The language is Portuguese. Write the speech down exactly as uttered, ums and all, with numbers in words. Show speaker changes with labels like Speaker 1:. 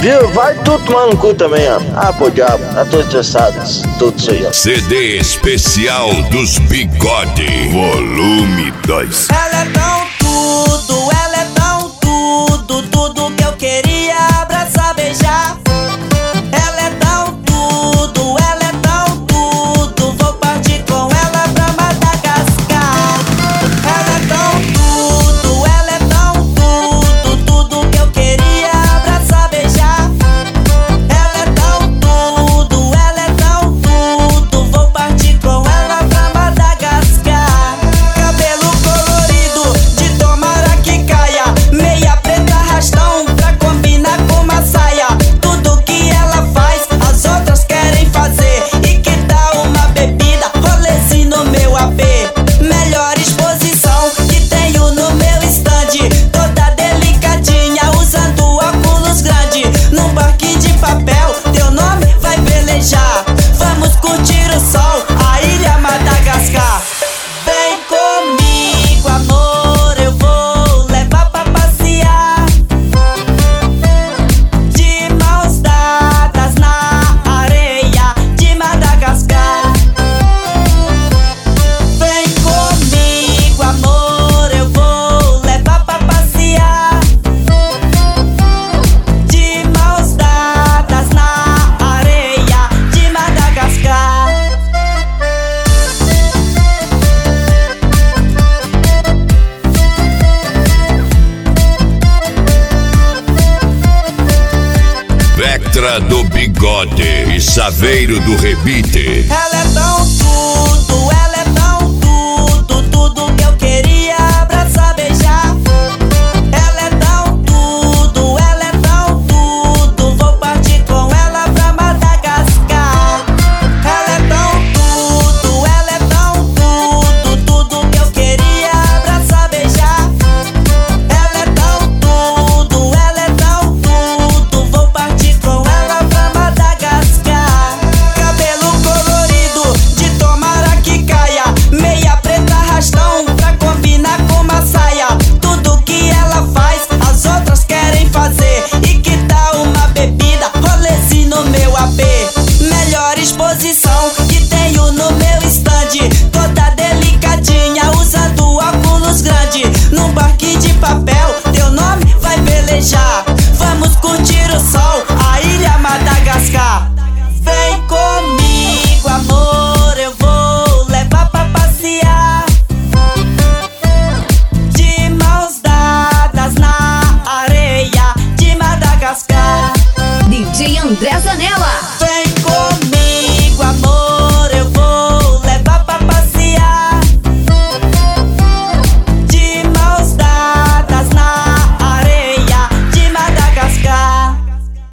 Speaker 1: Viu? Vai tudo tomar no cu também, ó. Ah, pô, diabo. Já tô estressado. Tudo isso aí, ó.
Speaker 2: C D especial dos Bigode, volume dois.
Speaker 3: Ela é tão tudo, ela é tão tudo, tudo que eu queria abraçar, beijar. Ela é tão tudo, ela é tão tudo, vou partir com ela pra Madagascar. Ela é tão tudo, ela é tão tudo, tudo que eu queria abraçar, beijar. Ela é tão tudo, ela é tão tudo, vou partir com ela pra Madagascar. Cabelo colorido, de tomara que caia, meia preta arrastão pra combinar com uma saia. Tudo que ela faz, as outras querem fazer. E que tal uma bebida, rolezinho no meu A P? Melhor exposição que tenho no meu stand, toda delicadinha, usando óculos grande. Num barquinho de papel, teu nome vai velejar. Vamos curtir o sol, a ilha Madagascar. Vem comigo, amor, eu vou levar pra passear. De mãos dadas na areia de Madagascar. Vem comigo, amor, eu vou levar pra passear. De mãos dadas na areia de Madagascar.
Speaker 2: Vectra do Bigode e Saveiro do Rebite.
Speaker 3: Ela é tão tudo, ela é tão tudo, tudo que eu queria abraçar, beijar. Ela é tão tudo, ela é tão tudo, vou partir com ela pra Madagascar. Ela é tão tudo, ela é tão tudo, tudo que eu queria abraçar, beijar. Ela é tão tudo, ela é tão tudo, vou partir com ela pra Madagascar. Cabelo colorido, de tomara que caia, meia preta arrastão pra combinar com uma saia. Tudo que ela faz, as outras querem fazer. E que tal uma bebida, rolezinho no meu A P? Melhor exposição que tenho no meu stand, toda delicadinha, usando óculos grande. Num barquinho de papel, teu nome vai velejar. Vamos curtir o sol, a ilha Madagascar. Vem comigo, amor, eu vou levar pra passear. De mãos dadas na areia de Madagascar.
Speaker 4: D J André Zanella.